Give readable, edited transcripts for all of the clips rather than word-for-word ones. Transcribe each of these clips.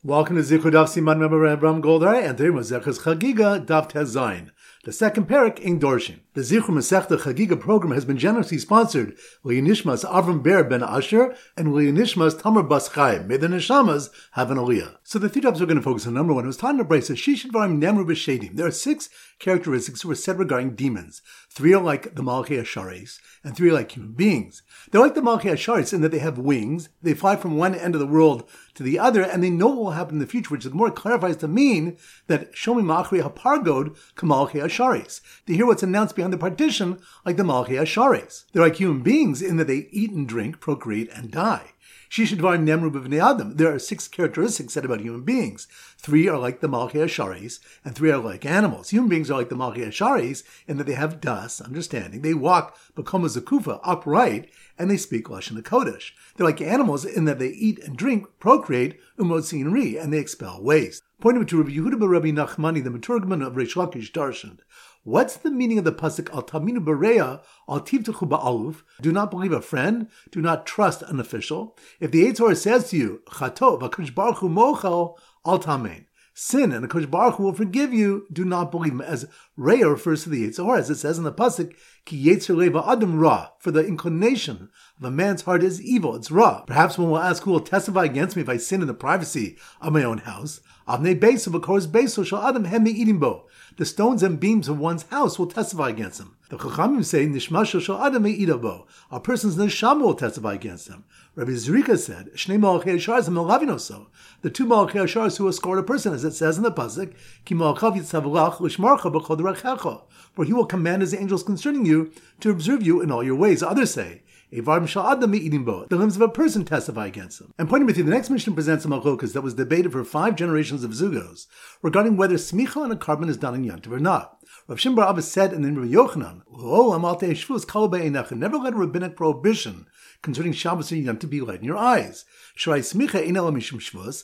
Welcome to Zichud Daf Siman Member Abraham Goldar, and today was Zechus Chagiga Daf Tez Zayin, the second parak in Dorshin. The Zichud Masechta Chagiga program has been generously sponsored L'Yinishmas Avram Ber Ben Asher and L'Yinishmas Tamar Bas Chaim. May the neshamas have an aliyah. So the three topics we're going to focus on. Number one, it was taught in the Brisa Shishit Varim Nemru B'Shedim. There are 6 characteristics that were said regarding demons. 3 are like the Malchei Asharis, and 3 are like human beings. They're like the Malchei Asharis in that they have wings, they fly from one end of the world to the other, and they know what will happen in the future, which the Gemara clarifies to mean that Shomi Machri Hapargod Kamalchei Asharis. They hear what's announced behind the partition like the Malchei Asharis. They're like human beings in that they eat and drink, procreate, and die. Shishidvar Nemru B'Vnei Adam. There are 6 characteristics said about human beings. 3 are like the Malchei Asharis, and 3 are like animals. Human beings are like the Malchei Asharis in that they have das, understanding. They walk B'Koma Zakufa, upright, and they speak Lashon HaKodesh. They're like animals in that they eat and drink, procreate, umotziin ri, and they expel waste. Pointing to Rabbi Yehuda bar Rabbi Nachmani, the Maturgman of Reish Lakish Darshan. What's the meaning of the pasuk Al Taminu Bereya Al Tivtechu Ba'aluf? Do not believe a friend. Do not trust an official. If the Yetzer Hara says to you, Chato v'Kadosh Baruch Hu mochel Al Tamein, sin and the Kadosh Baruch Hu will forgive you, do not believe him. As Reya refers to the Yetzer Hara, as it says in the pasuk, Ki Yetzer Leva Adam Ra, for the inclination of a man's heart is evil. It's Ra. Perhaps one will ask, who will testify against me if I sin in the privacy of my own house? Avnei Beis, of course, Beis shall Adam hemi eating bo. The stones and beams of one's house will testify against him. The Chachamim say, Nishma shall Adam bo. A person's neshama will testify against him. Rabbi Zrika said, Shnei Malchei Asharis Melavinoso. The 2 Malchei Asharis who escort a person, as it says in the pasuk, Ki Malchav Yitzavlach Lishmarcha B'Chol Derechecha. For he will command his angels concerning you to observe you in all your ways. Others say, Evarim shall Adam eating bo. The limbs of a person testify against him. And pointing with you, the next mission presents a machlokas that was debated for 5 generations of zugos regarding whether smicha on a carbon is done in Yom Tov or not. Rav Shimon bar Abba said, and then Rabbi Yochanan, never let a rabbinic prohibition concerning Shabbos or Yom to be light in your eyes. For smicha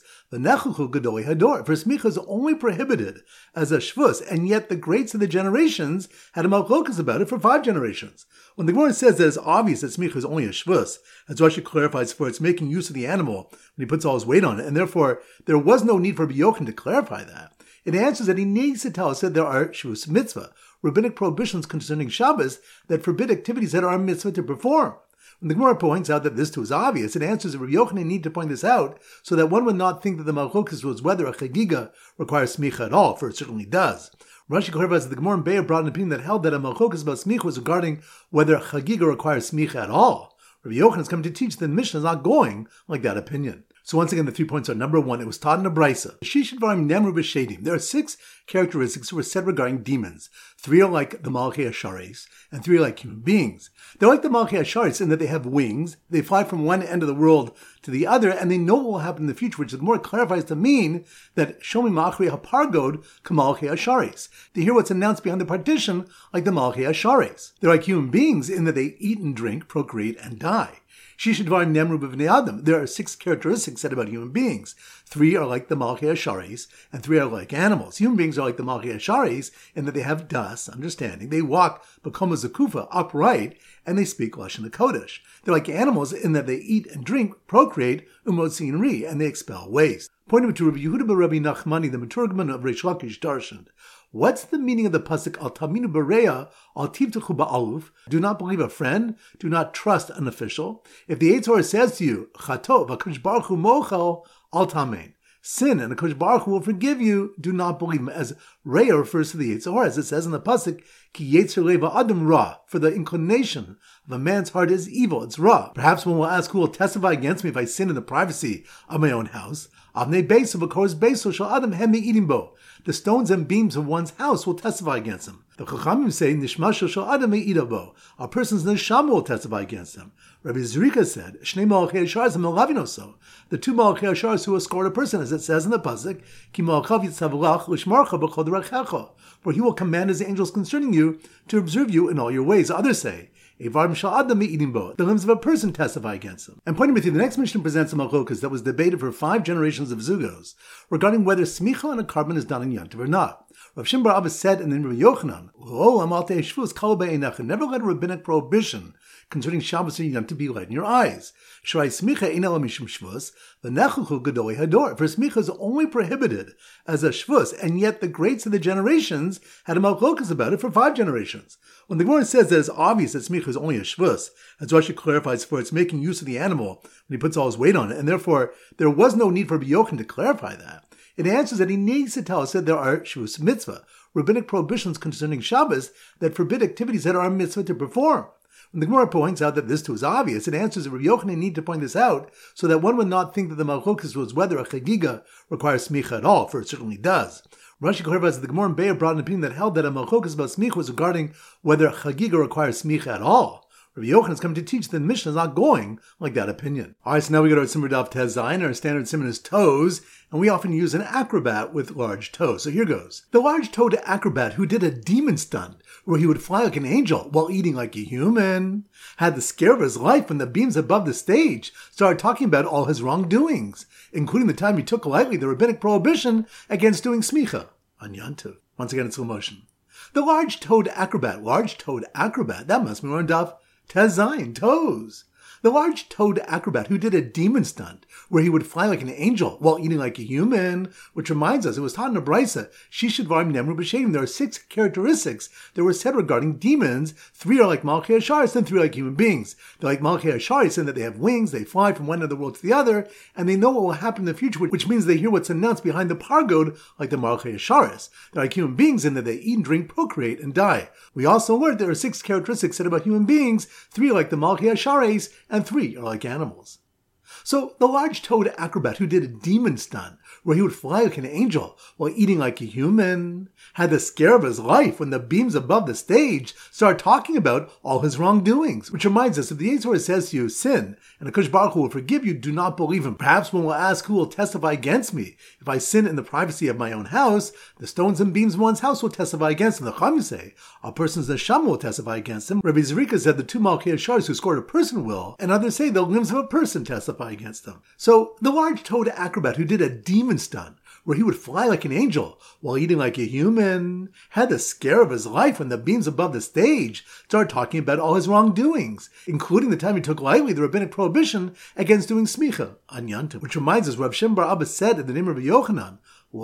is only prohibited as a shvus, and yet the greats of the generations had a machlokas about it for 5 generations. When the Gemara says that it's obvious that smicha is only a shvus, as Rashi clarifies, for it's making use of the animal when he puts all his weight on it, and therefore there was no need for Rabbi Yochanan to clarify that. It answers that he needs to tell us that there are shvus mitzvah, rabbinic prohibitions concerning Shabbos that forbid activities that are a mitzvah to perform. When the Gemara points out that this too is obvious, it answers that Rabbi Yochanan need to point this out so that one would not think that the malchokas was whether a chagiga requires smicha at all, for it certainly does. Rashi clarifies that the Gemara in Be'er brought an opinion that held that a malchokas about smicha was regarding whether a chagiga requires smicha at all. Rabbi Yochanan is coming to teach that the Mishnah is not going like that opinion. So once again, the 3 points are: number 1, it was taught in a brisa. Shishit Varim Nemru B'Shedim. There are 6 characteristics that were said regarding demons. 3 are like the Malchei Asharis, and 3 are like human beings. They're like the Malchei Asharis in that they have wings, they fly from one end of the world to the other, and they know what will happen in the future, which the Gemara clarifies to mean that Shomi Machri Hapargod Kamalchei Asharis. They hear what's announced behind the partition like the Malchei Asharis. They're like human beings in that they eat and drink, procreate, and die. Shishidvar Nemru B'Vnei Adam. There are 6 characteristics said about human beings. 3 are like the Malchei Asharis, and 3 are like animals. Human beings are like the Malchei Asharis in that they have das, understanding. They walk B'Koma Zakufa, upright, and they speak Lashon HaKodesh. They're like animals in that they eat and drink, procreate, umotziin ri, and they expel waste. Pointing to Rabbi Yehuda bar Rabbi Nachmani, the Maturgman of Reish Lakish Darshan. What's the meaning of the pasuk Al Taminu Bereya Al Tivtechu Ba'aluf? Do not believe a friend. Do not trust an official. If the Yetzer Hara says to you, Chato v'Kadosh Baruch Hu mochel Al Tamein, sin and the Kadosh Baruch Hu will forgive you, do not believe him. As Reya refers to the Yetzer Hara, as it says in the pasuk, Ki Yetzer Leva Adam Ra, for the inclination of a man's heart is evil. It's Ra. Perhaps one will ask, who will testify against me if I sin in the privacy of my own house? Avnei Beis, of course, Beis shall Adam hemi eating bo. The stones and beams of one's house will testify against him. The Chachamim say, Nishma shall Adam bo. A person's neshama will testify against him. Rabbi Zrika said, Shnei Malchei Asharis Melavinoso. The 2 Malchei Asharis who escort a person, as it says in the pasuk, Ki Malchav Yitzavlach Lishmarcha B'Chol Derechecha. For he will command his angels concerning you to observe you in all your ways. Others say, Evarim shall Adam eating bo. The limbs of a person testify against him. And pointing with you, the next mission presents a machlokas that was debated for 5 generations of zugos regarding whether smicha on a carbon is done in Yom Tov or not. Rav Shimon bar Abba said, and then Rabbi Yochanan, never let a rabbinic prohibition concerning Shabbos and Yom to be light in your eyes. Shrai smicha ein ela mishum shvus, v'nechuchu gedolei hador. For smicha is only prohibited as a shvus, and yet the greats of the generations had a machlokas about it for 5 generations. When the Gemara says that it's obvious that smicha is only a shvus, as Rashi clarifies for it's making use of the animal when he puts all his weight on it, and therefore there was no need for Rabbi Yochanan to clarify that. It answers that he needs to tell us that there are shvus mitzvah, rabbinic prohibitions concerning Shabbos that forbid activities that are a mitzvah to perform. When the Gemara points out that this too is obvious, it answers that Rabbi Yochanan need to point this out so that one would not think that the malchokas was whether a chagiga requires smicha at all, for it certainly does. Rashi clarifies that the Gemara in Be'er brought an opinion that held that a malchokas about smicha was regarding whether a chagiga requires smicha at all. Rabbi Yochanan is coming to teach that the Mishnah is not going like that opinion. Alright, so now we go to our Simmer Daf Tez Zayin. Our standard simmer is toes, and we often use an acrobat with large toes. So here goes. The large-toed acrobat who did a demon stunt, where he would fly like an angel while eating like a human, had the scare of his life when the beams above the stage started talking about all his wrongdoings, including the time he took lightly the rabbinic prohibition against doing smicha on Yantiv. Once again in slow motion. The large-toed acrobat, that must be on Daf Tez Zayin, toes. The large-toed acrobat who did a demon stunt, where he would fly like an angel while eating like a human, which reminds us, it was taught in a brisa, Shishadvarim Nemru B'Shem. There are 6 characteristics that were said regarding demons. 3 are like Malchei Asharis, and 3 are like human beings. They're like Malchei Asharis in that they have wings, they fly from one end of the world to the other, and they know what will happen in the future, which means they hear what's announced behind the pargod, like the Malchei Asharis. They're like human beings in that they eat and drink, procreate, and die. We also learned there are 6 characteristics said about human beings. 3 are like the Malchei Asharis, and 3 are like animals. So the large-toed acrobat who did a demon stunt, where he would fly like an angel while eating like a human, had the scare of his life when the beams above the stage started talking about all his wrongdoings. Which reminds us, if the Yetzer Hara says to you, sin, and the Kodesh Baruch Hu will forgive you, do not believe him. Perhaps one will ask, who will testify against me? If I sin in the privacy of my own house, the stones and beams of one's house will testify against him. The Chachamim say, a person's neshama will testify against him. Rabbi Zerika said the 2 Malchei Asharis who scored a person will, and others say the limbs of a person testify against them. So the large-toed acrobat who did a demon stunt, where he would fly like an angel while eating like a human, had the scare of his life when the beams above the stage started talking about all his wrongdoings, including the time he took lightly the rabbinic prohibition against doing smicha on Yantiv. Which reminds us, Rav Shem Bar Abba said in the name of Rabbi Yochanan,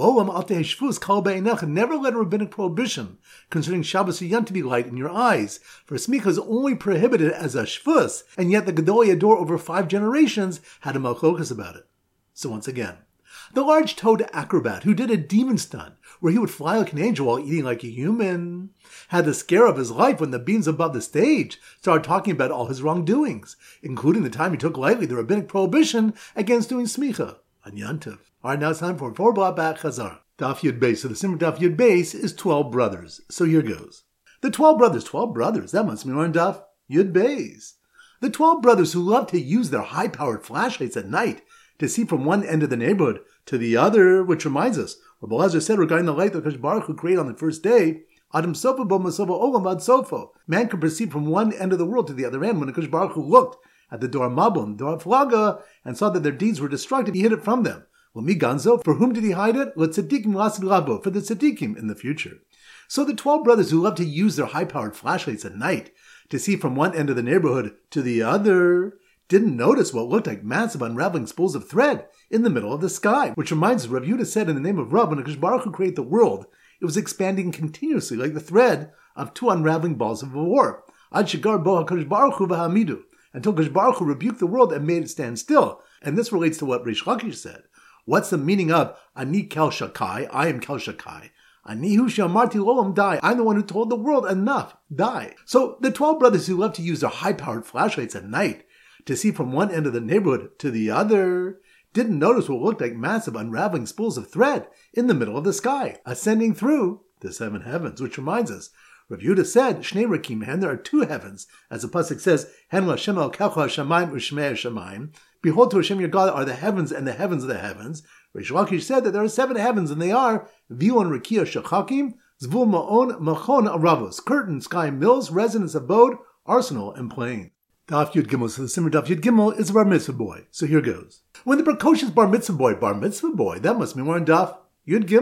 never let a rabbinic prohibition concerning Shabbos or Yom to be light in your eyes, for smicha is only prohibited as a shvus, and yet the Gedolei Hador over 5 generations had a malchokas about it. So once again, the large-toed acrobat who did a demon stunt, where he would fly like an angel while eating like a human, had the scare of his life when the beams above the stage started talking about all his wrongdoings, including the time he took lightly the rabbinic prohibition against doing smicha on Yantiv. Alright, now it's time for 4 Blat Back Chazar. Daf Yud Beis. So the Simmer Daf Yud Beis is 12 brothers. So here goes. The 12 brothers, that must mean on Daf Yud Beis. The 12 brothers who love to use their high-powered flashlights at night to see from one end of the neighborhood to the other, which reminds us, what Belazar said regarding the light that Kodesh Baruch Hu created on the first day, Adam Sofa Bo Masova Olam Ad Sofo. Man could perceive from one end of the world to the other end when Kodesh Baruch Hu looked at the Dor Mabul, the Dor Flaga, and saw that their deeds were destructive. He hid it from them. Well, mi ganzo, for whom did he hide it? L'tzadikim lasid labo, for the tzadikim in the future. So the 12 brothers who love to use their high-powered flashlights at night to see from one end of the neighborhood to the other didn't notice what looked like massive unraveling spools of thread in the middle of the sky. Which reminds us, Rav Yehuda said in the name of Rav, when Kodesh Baruch Hu created the world, it was expanding continuously like the thread of 2 unraveling balls of a war. Ad shegar bo HaKadosh Baruch Hu v'hamidu, until Kodesh Baruch Hu rebuked the world and made it stand still. And this relates to what Rish Lakish said. What's the meaning of Ani Kel Shakai, I am Kel Shakai? Ani hu she'amarti lo'am die, I'm the one who told the world enough, die. So the 12 brothers who love to use their high-powered flashlights at night to see from one end of the neighborhood to the other didn't notice what looked like massive unraveling spools of thread in the middle of the sky, ascending through the 7 heavens, which reminds us, Rav Yehuda said, Shnei Rakim Hen, there are 2 heavens, as the pasuk says, Hen L'Hashem Elokecha Hashamayim U'Shmei Hashamayim. Behold, to Hashem your God are the heavens and the heavens of the heavens. Rish Lakish said that there are 7 heavens, and they are Vion Rekia Shachakim, Zvul Ma'on Machon Aravos, curtain, sky, mills, residence, abode, arsenal, and plain. Daf Yud Gimel. So the Simmer Daf Yud Gimel is a bar mitzvah boy. So here goes. When the precocious bar mitzvah boy, that must mean we're in Daf Yud Gimel.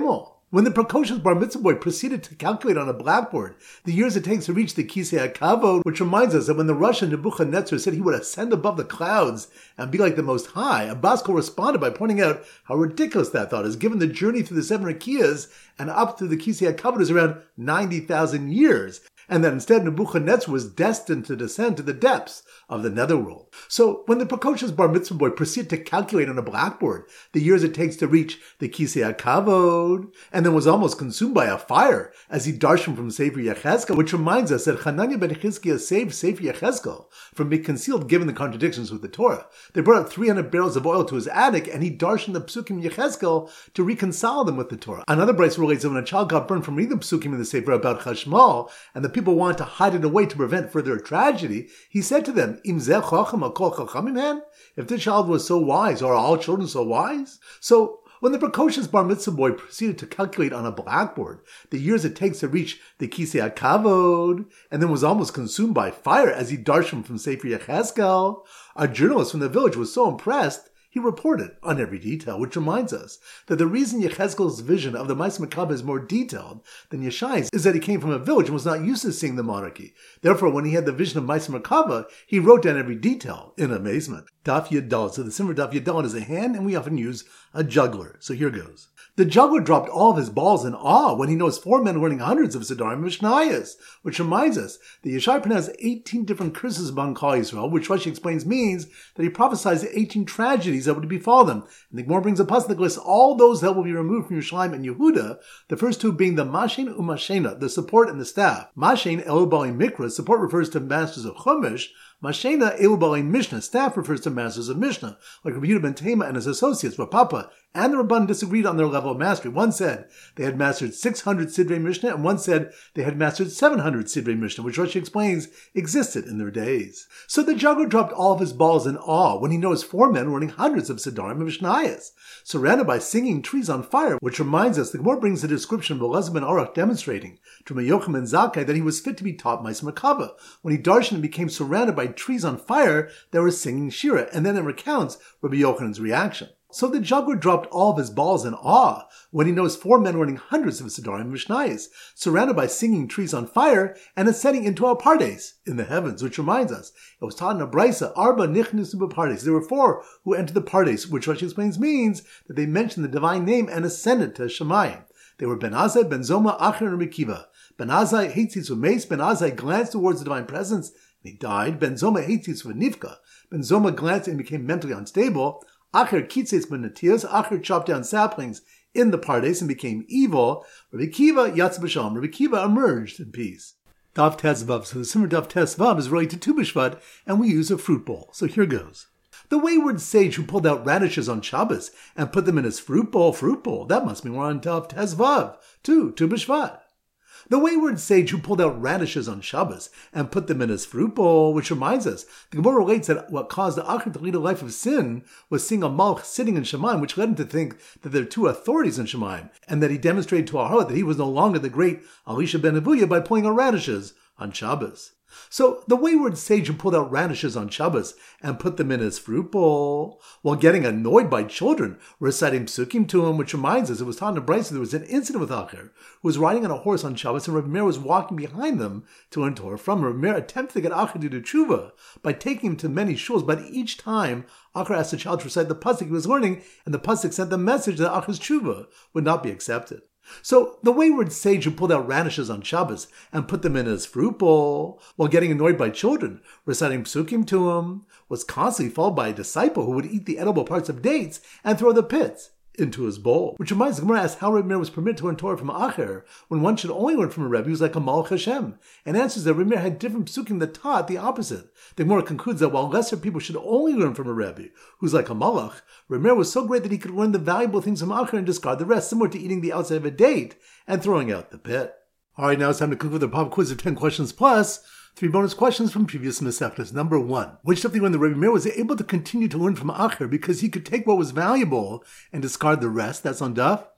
When the precocious bar mitzvah boy proceeded to calculate on a blackboard the years it takes to reach the Kisei HaKavod, which reminds us that when the Russian Nebuchadnezzar said he would ascend above the clouds and be like the Most High, Abasko responded by pointing out how ridiculous that thought is, given the journey through the 7 Rakiyas and up through the Kisei HaKavod is around 90,000 years, and that instead Nebuchadnezzar was destined to descend to the depths of the netherworld. So when the precocious bar mitzvah boy proceeded to calculate on a blackboard the years it takes to reach the Kisei HaKavod, and then was almost consumed by a fire as he darshan from Sefer Yechezkel, which reminds us that Hananiah ben Chizkiah saved Sefer Yechezkel from being concealed given the contradictions with the Torah. They brought up 300 barrels of oil to his attic, and he darshan the Psukim Yechezkel to reconcile them with the Torah. Another Bryce relates that when a child got burned from reading the Psukim in the Sefer about Chashmal, and the people wanted to hide it away to prevent further tragedy, he said to them, Im zeh chacham akol chachamim hen? If this child was so wise, are all children so wise? So, when the precocious bar mitzvah boy proceeded to calculate on a blackboard the years it takes to reach the Kisei HaKavod, and then was almost consumed by fire as he darshan from Sefer Yechezkel, a journalist from the village was so impressed, he reported on every detail, which reminds us that the reason Yechezkel's vision of the Ma'aseh Merkavah is more detailed than Yeshai's is that he came from a village and was not used to seeing the monarchy. Therefore, when he had the vision of Ma'aseh Merkavah, he wrote down every detail in amazement. Daf Yadal. So the simmer Daf Yadal is a hand, and we often use a juggler. So here goes. The juggler dropped all of his balls in awe when he knows 4 men learning hundreds of Siddharim and Mishnayos, which reminds us that Yeshai pronounced 18 different curses among Klal Yisrael, which Rashi explains means that he prophesied 18 tragedies that would befall them. And the Gemara brings a pasuk that lists all those that will be removed from Yerushalayim and Yehuda, the first two being the Mashen Umashena, the support and the staff. Mashen Elu Balei Mikra, support refers to masters of Chumash. Mashena Elu Balei Mishnah, staff refers to masters of Mishnah, like Rabbi Yehuda ben Tema and his associates. Rav Papa and the Rabban disagreed on their level of mastery. One said they had mastered 600 Sidrei Mishnah, and one said they had mastered 700 Sidrei Mishnah, which Rashi explains existed in their days. So the juggler dropped all of his balls in awe when he noticed 4 men running hundreds of Siddarim and Mishnayos, surrounded by singing trees on fire, which reminds us, the Gemara brings the description of Elazar ben Arach demonstrating to Yochanan ben Zakkai that he was fit to be taught Ma'aseh Merkavah when he darshan and became surrounded by trees on fire that were singing Shira, and then it recounts Rabbi Yochanan's reaction. So the juggler dropped all of his balls in awe when he noticed 4 men running hundreds of Siddarim and Mishnayos, surrounded by singing trees on fire, and ascending into a pardes in the heavens, which reminds us, it was taught in a brisa, Arba nichnisu b'pardes. There were 4 who entered the pardes, which Rashi explains means that they mentioned the divine name and ascended to Shemayim. They were Ben Azai, Ben Zoma, Acher, and Rabbi Kiva. Ben Azai hates Mace. Ben Azai glanced towards the divine presence, and he died. Ben Zoma hates Nifka. Ben Zoma glanced and became mentally unstable. Acher kitzes ben Natias. Acher chopped down saplings in the pardes and became evil. Rabbi Kiva yatz b'shalom. Rabbi Kiva emerged in peace. Daf Tezvav. So the simmer Daf Tezvav is related to Tu B'Shvat, and we use a fruit bowl. So here goes. The wayward sage who pulled out radishes on Shabbos and put them in his fruit bowl, that must be more on Daf Tezvav, Tu B'Shvat. The wayward sage who pulled out radishes on Shabbos and put them in his fruit bowl, which reminds us, the Gemara relates that what caused the Acher to lead a life of sin was seeing a Malch sitting in Shemaim, which led him to think that there are 2 authorities in Shemaim, and that he demonstrated to Aharon that he was no longer the great Elisha ben Avuya by pulling out radishes on Shabbos. So the wayward sage who pulled out radishes on Shabbos and put them in his fruit bowl, while getting annoyed by children reciting psukim to him, which reminds us, it was taught in a brisa there was an incident with Acher, who was riding on a horse on Shabbos, and Rav Meir was walking behind them to learn Torah from him. Rav Meir attempted to get Acher to do tshuva by taking him to many shuls, but each time Acher asked the child to recite the pasuk he was learning, and the pasuk sent the message that Acher's tshuva would not be accepted. So the wayward sage who pulled out radishes on Shabbos and put them in his fruit bowl, while getting annoyed by children reciting psukim to him, was constantly followed by a disciple who would eat the edible parts of dates and throw the pits into his bowl. Which reminds us, the Gemara asks how Reb Meir was permitted to learn Torah from Acher when one should only learn from a Rebbe who's like a Malach Hashem, and answers that Reb Meir had different psukim that taught the opposite. The Gemara concludes that while lesser people should only learn from a Rebbe who's like a Malach, Reb Meir was so great that he could learn the valuable things from Acher and discard the rest, similar to eating the outside of a date and throwing out the pit. Alright, now it's time to conclude the pop quiz of 10 questions plus 3 bonus questions from previous Masechtas. Number 1. Which stuff when the Rebbe Meir was able to continue to learn from Acher because he could take what was valuable and discard the rest? That's on Daf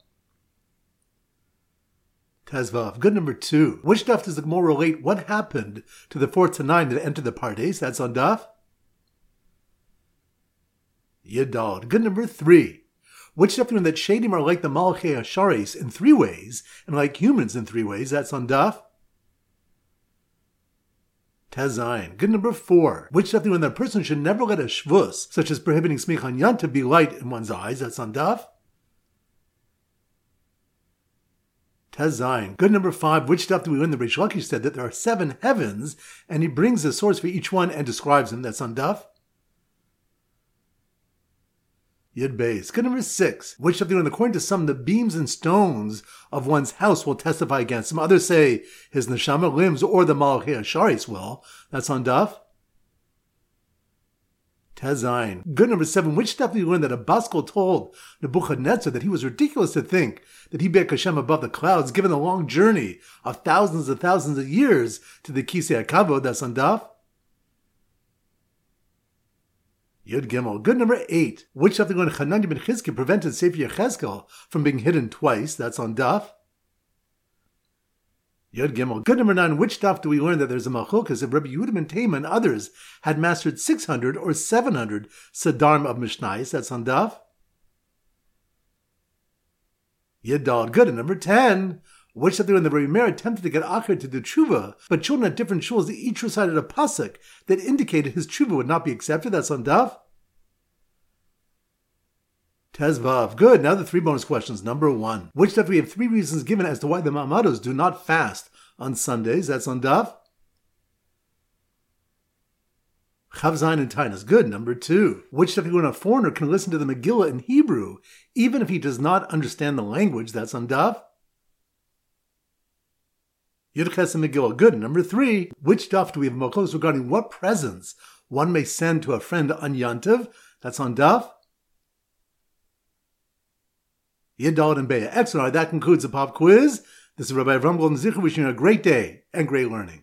Tezvav. Good. Number 2. Which Daf does the Gemara relate what happened to the 4 Tanaim that entered the Pardes? That's on Daf Yadal. Good. Number 3. Which daf do we learn that Shadim are like the Malachei Asharis in 3 ways, and like humans in 3 ways? That's on daf Tezayin. Good number 4. Which daf do we learn that a person should never let a shvus, such as prohibiting smicha on yantav, be light in one's eyes? That's on daf Tezayin. Good number 5. Which daf do we learn that Reish Lakish said that there are 7 heavens, and he brings a source for each one and describes them? That's on daf Yud Beis. Good number 6. Which daf do we learn that according to some, the beams and stones of one's house will testify against him. Others say his neshama, limbs, or the Malachei Asharis will. That's on daf Tezayin. Good number 7. Which daf do we learn that a Baskol told Nebuchadnezzar that he was ridiculous to think that he bet Hashem above the clouds, given the long journey of thousands and thousands of years to the Kisei HaKavod? That's on daf Yud Gimel. Good number 8. Which daf do we learn Hananiah ben Chizkiah prevented Sefer Yechezkel from being hidden twice? That's on daf Yud Gimel. Good number 9. Which daf do we learn that there's a machlokes if Rabbi Yehuda ben Tema and others had mastered 600 or 700 Sadarm of Mishnayos? That's on daf Yud Daled. Good. And number 10. Which daf do we learn that Rabbi Meir attempted to get Acher to do tshuva, but children at different shuls each recited a pasuk that indicated his tshuva would not be accepted? That's on daf Tezvav. Good. Now the 3 bonus questions. Number 1. Which daf do we have 3 reasons given as to why the Ma'amados do not fast on Sundays? That's on daf Chav Zayin and Tainas. Good. Number 2. Which daf do we learn a foreigner can listen to the Megillah in Hebrew even if he does not understand the language? That's on daf Yud Ches and Megillah. Good. Number 3. Which daf do we have machlokes regarding what presents one may send to a friend on Yantav? That's on daf Yud Daled and Be'ah. Excellent. All right, that concludes the pop quiz. This is Rabbi Avram Golden Zichur wishing you a great day and great learning.